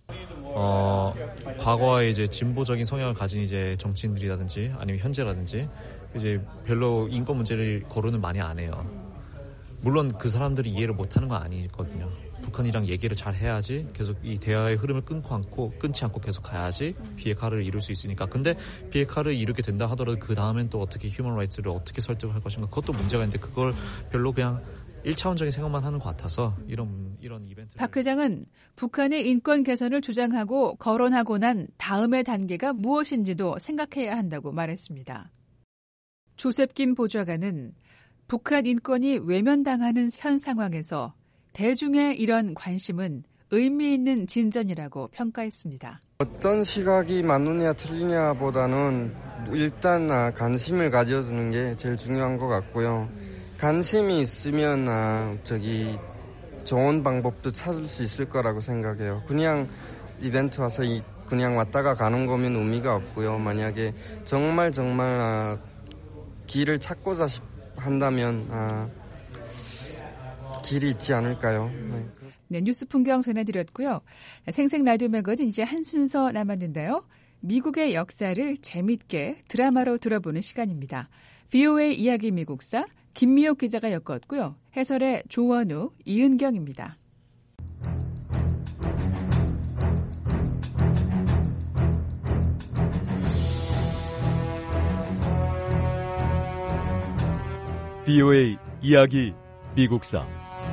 어, 과거에 이제 진보적인 성향을 가진 이제 정치인들이라든지 아니면 현재라든지 이제 별로 인권 문제를 거론을 많이 안 해요. 물론 그 사람들이 이해를 못하는 건 아니거든요. 북한이랑 얘기를 잘 해야지 계속 이 대화의 흐름을 끊고 않고 끊지 않고 계속 가야지 비핵화를 이룰 수 있으니까. 근데 비핵화를 이루게 된다 하더라도 그 다음엔 또 어떻게 휴먼 라이츠를 어떻게 설득을 할 것인가 그것도 문제가 있는데 그걸 별로 그냥 일차원적인 생각만 하는 것 같아서 이런 이런 이벤트. 박 회장은 북한의 인권 개선을 주장하고 거론하고 난 다음의 단계가 무엇인지도 생각해야 한다고 말했습니다. 조셉 김 보좌관은 북한 인권이 외면당하는 현 상황에서 대중의 이런 관심은 의미 있는 진전이라고 평가했습니다. 어떤 시각이 맞느냐 틀리냐보다는 일단 관심을 가져주는 게 제일 중요한 것 같고요. 관심이 있으면 아, 저기 좋은 방법도 찾을 수 있을 거라고 생각해요. 그냥 이벤트 와서 이, 그냥 왔다가 가는 거면 의미가 없고요. 만약에 정말 정말 아, 길을 찾고자 한다면 아, 길이 있지 않을까요? 네. 네, 뉴스 풍경 전해드렸고요. 생생 라디오 매거진 이제 한 순서 남았는데요. 미국의 역사를 재밌게 드라마로 들어보는 시간입니다. 브이오에이 이야기 미국사 김미옥 기자가 엮었고요. 해설의 조원우, 이은경입니다. 브이오에이 이야기 미국사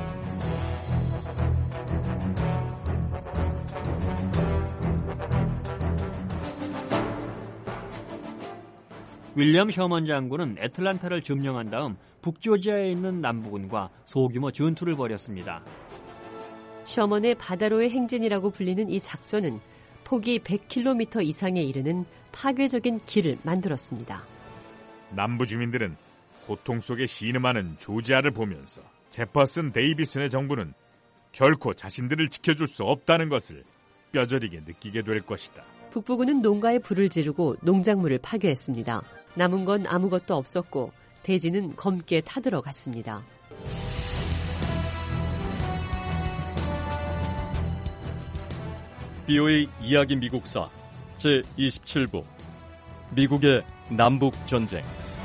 윌리엄 셔먼 장군은 애틀란타를 점령한 다음 북조지아에 있는 남부군과 소규모 전투를 벌였습니다. 셔먼의 바다로의 행진이라고 불리는 이 작전은 폭이 백 킬로미터 이상에 이르는 파괴적인 길을 만들었습니다. 남부 주민들은 고통 속에 신음하는 조지아를 보면서 제퍼슨 데이비슨의 정부는 결코 자신들을 지켜줄 수 없다는 것을 뼈저리게 느끼게 될 것이다. 북부군은 농가에 불을 지르고 농작물을 파괴했습니다. 남은 건 아무것도 없었고 대지는 검게 타들어갔습니다. 비오에이 이야기 미국사 제이십칠 부 미국의 남북전쟁.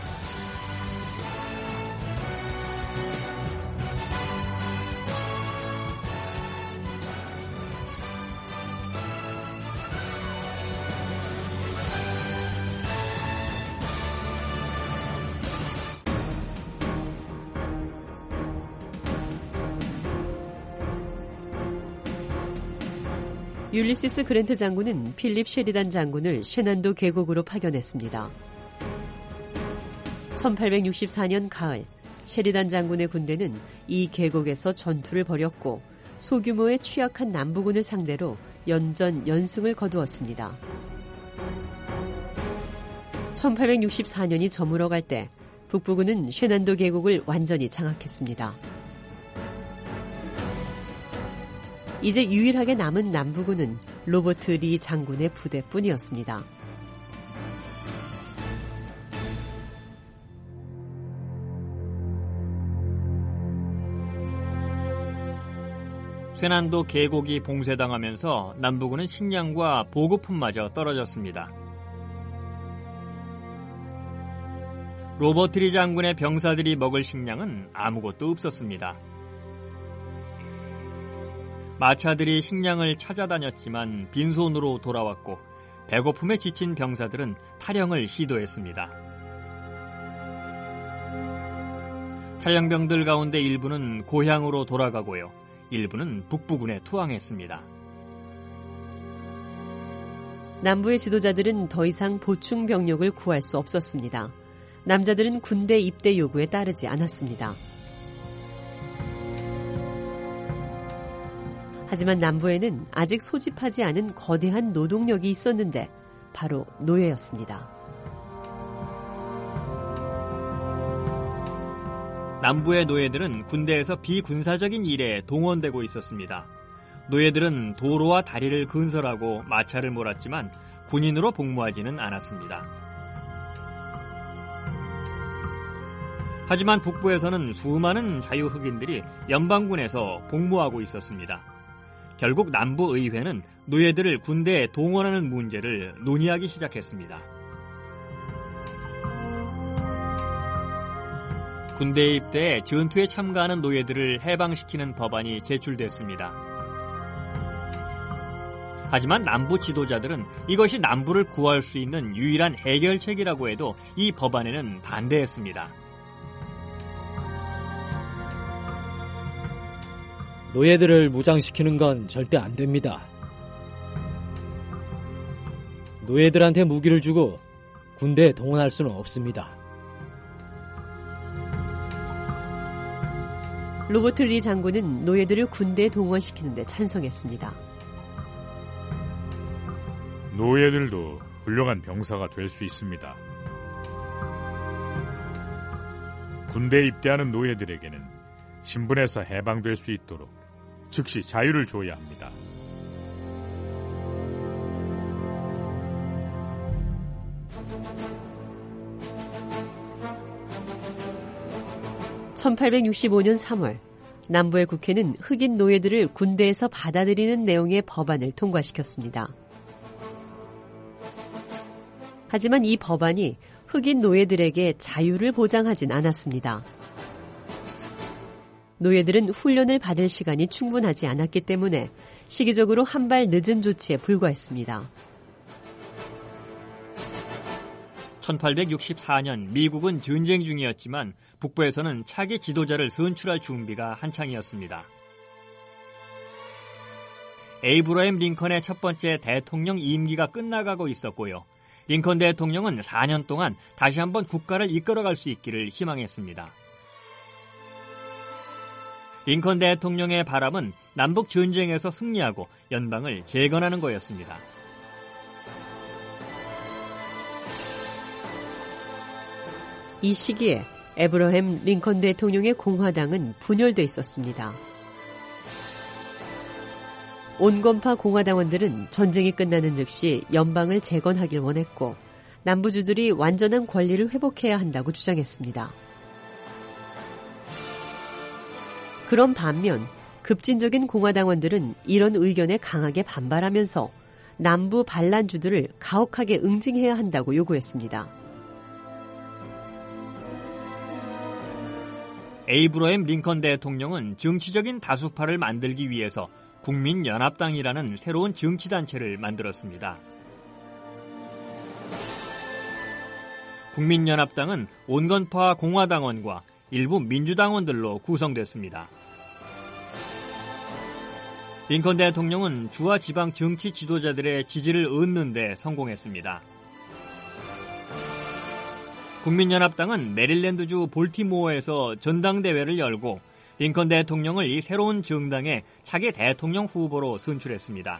율리시스 그랜트 장군은 필립 셰리단 장군을 셰난도 계곡으로 파견했습니다. 천팔백육십사 년 가을, 셰리단 장군의 군대는 이 계곡에서 전투를 벌였고 소규모의 취약한 남부군을 상대로 연전 연승을 거두었습니다. 천팔백육십사 년이 저물어갈 때 북부군은 셰난도 계곡을 완전히 장악했습니다. 이제 유일하게 남은 남부군은 로버트 리 장군의 부대뿐이었습니다. 쇠난도 계곡이 봉쇄당하면서 남부군은 식량과 보급품마저 떨어졌습니다. 로버트 리 장군의 병사들이 먹을 식량은 아무것도 없었습니다. 마차들이 식량을 찾아다녔지만 빈손으로 돌아왔고 배고픔에 지친 병사들은 탈영을 시도했습니다. 탈영병들 가운데 일부는 고향으로 돌아가고요. 일부는 북부군에 투항했습니다. 남부의 지도자들은 더 이상 보충 병력을 구할 수 없었습니다. 남자들은 군대 입대 요구에 따르지 않았습니다. 하지만 남부에는 아직 소집하지 않은 거대한 노동력이 있었는데 바로 노예였습니다. 남부의 노예들은 군대에서 비군사적인 일에 동원되고 있었습니다. 노예들은 도로와 다리를 건설하고 마차를 몰았지만 군인으로 복무하지는 않았습니다. 하지만 북부에서는 수많은 자유흑인들이 연방군에서 복무하고 있었습니다. 결국 남부의회는 노예들을 군대에 동원하는 문제를 논의하기 시작했습니다. 군대에 입대해 전투에 참가하는 노예들을 해방시키는 법안이 제출됐습니다. 하지만 남부 지도자들은 이것이 남부를 구할 수 있는 유일한 해결책이라고 해도 이 법안에는 반대했습니다. 노예들을 무장시키는 건 절대 안 됩니다. 노예들한테 무기를 주고 군대에 동원할 수는 없습니다. 로버트 리 장군은 노예들을 군대에 동원시키는 데 찬성했습니다. 노예들도 훌륭한 병사가 될 수 있습니다. 군대에 입대하는 노예들에게는 신분에서 해방될 수 있도록 즉시 자유를 줘야 합니다. 천팔백육십오 년 삼월, 남부의 국회는 흑인 노예들을 군대에서 받아들이는 내용의 법안을 통과시켰습니다. 하지만 이 법안이 흑인 노예들에게 자유를 보장하진 않았습니다. 노예들은 훈련을 받을 시간이 충분하지 않았기 때문에 시기적으로 한 발 늦은 조치에 불과했습니다. 천팔백육십사 년 미국은 전쟁 중이었지만 북부에서는 차기 지도자를 선출할 준비가 한창이었습니다. 에이브러햄 링컨의 첫 번째 대통령 임기가 끝나가고 있었고요. 링컨 대통령은 사 년 동안 다시 한번 국가를 이끌어갈 수 있기를 희망했습니다. 링컨 대통령의 바람은 남북 전쟁에서 승리하고 연방을 재건하는 거였습니다. 이 시기에 에브러햄 링컨 대통령의 공화당은 분열돼 있었습니다. 온건파 공화당원들은 전쟁이 끝나는 즉시 연방을 재건하길 원했고 남부주들이 완전한 권리를 회복해야 한다고 주장했습니다. 그런 반면 급진적인 공화당원들은 이런 의견에 강하게 반발하면서 남부 반란주들을 가혹하게 응징해야 한다고 요구했습니다. 에이브러햄 링컨 대통령은 정치적인 다수파를 만들기 위해서 국민연합당이라는 새로운 정치단체를 만들었습니다. 국민연합당은 온건파 공화당원과 일부 민주당원들로 구성됐습니다. 링컨 대통령은 주와 지방 정치 지도자들의 지지를 얻는 데 성공했습니다. 국민연합당은 메릴랜드주 볼티모어에서 전당대회를 열고 링컨 대통령을 이 새로운 정당의 차기 대통령 후보로 선출했습니다.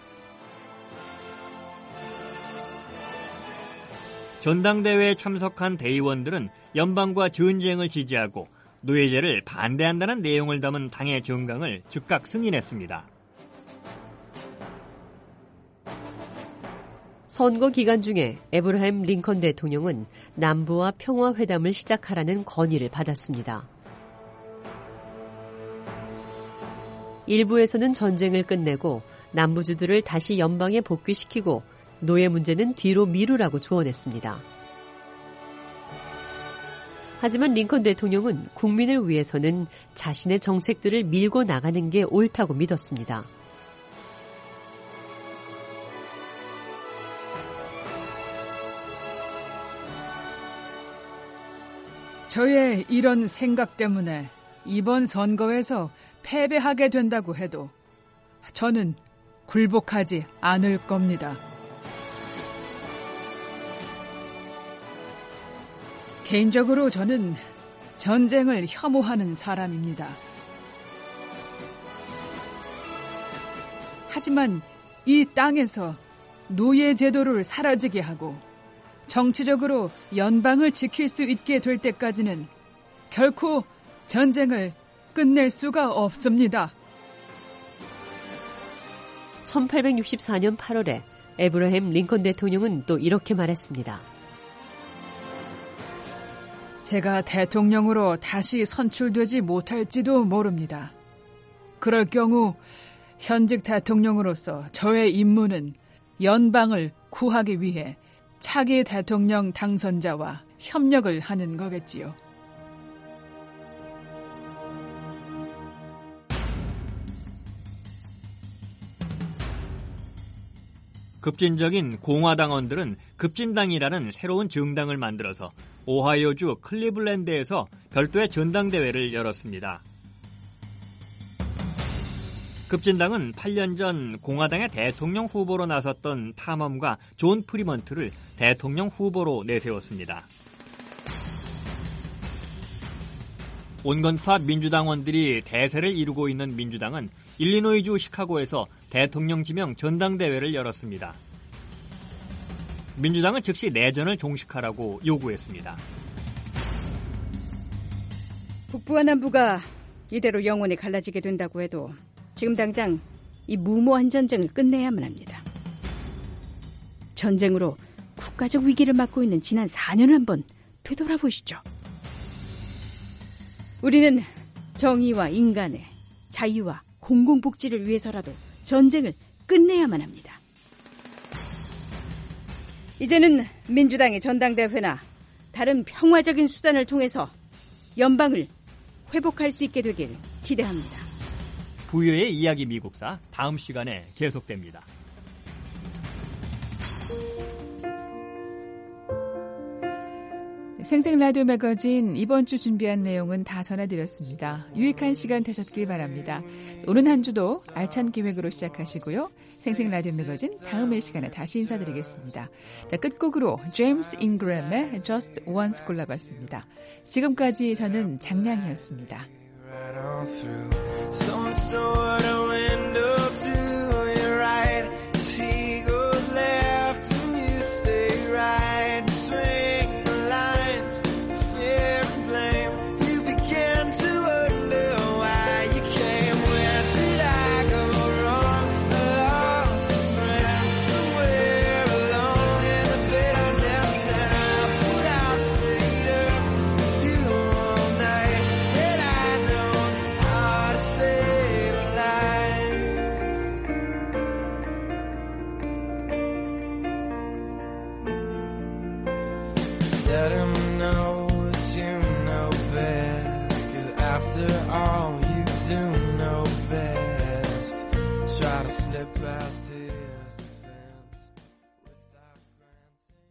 전당대회에 참석한 대의원들은 연방과 전쟁을 지지하고 노예제를 반대한다는 내용을 담은 당의 정강을 즉각 승인했습니다. 선거 기간 중에 에브라햄 링컨 대통령은 남부와 평화회담을 시작하라는 건의를 받았습니다. 일부에서는 전쟁을 끝내고 남부주들을 다시 연방에 복귀시키고 노예 문제는 뒤로 미루라고 조언했습니다. 하지만 링컨 대통령은 국민을 위해서는 자신의 정책들을 밀고 나가는 게 옳다고 믿었습니다. 저의 이런 생각 때문에 이번 선거에서 패배하게 된다고 해도 저는 굴복하지 않을 겁니다. 개인적으로 저는 전쟁을 혐오하는 사람입니다. 하지만 이 땅에서 노예 제도를 사라지게 하고 정치적으로 연방을 지킬 수 있게 될 때까지는 결코 전쟁을 끝낼 수가 없습니다. 천팔백육십사 년 팔월에 에브라햄 링컨 대통령은 또 이렇게 말했습니다. 제가 대통령으로 다시 선출되지 못할지도 모릅니다. 그럴 경우 현직 대통령으로서 저의 임무는 연방을 구하기 위해 차기 대통령 당선자와 협력을 하는 거겠지요. 급진적인 공화당원들은 급진당이라는 새로운 정당을 만들어서 오하이오주 클리블랜드에서 별도의 전당대회를 열었습니다. 급진당은 팔 년 전 공화당의 대통령 후보로 나섰던 탐험가 존 프리먼트를 대통령 후보로 내세웠습니다. 온건파 민주당원들이 대세를 이루고 있는 민주당은 일리노이주 시카고에서 대통령 지명 전당대회를 열었습니다. 민주당은 즉시 내전을 종식하라고 요구했습니다. 북부와 남부가 이대로 영원히 갈라지게 된다고 해도 지금 당장 이 무모한 전쟁을 끝내야만 합니다. 전쟁으로 국가적 위기를 맞고 있는 지난 사 년을 한번 되돌아보시죠. 우리는 정의와 인간의 자유와 공공복지를 위해서라도 전쟁을 끝내야만 합니다. 이제는 민주당의 전당대회나 다른 평화적인 수단을 통해서 연방을 회복할 수 있게 되길 기대합니다. 부여의 이야기 미국사 다음 시간에 계속됩니다. 생생 라디오 매거진 이번 주 준비한 내용은 다 전해드렸습니다. 유익한 시간 되셨길 바랍니다. 오는 한 주도 알찬 기획으로 시작하시고요. 생생 라디오 매거진 다음의 시간에 다시 인사드리겠습니다. 자, 끝곡으로 제임스 잉그램의 Just Once 골라봤습니다. 지금까지 저는 장량이었습니다. Some sort of window to your right. As he goes left and you stay right. Between the lines, fear and blame. You begin to wonder why you came. Where did I go wrong? I lost a friend somewhere alone in the bitterness. And I put out stayed up with you all night. And I know how to say let him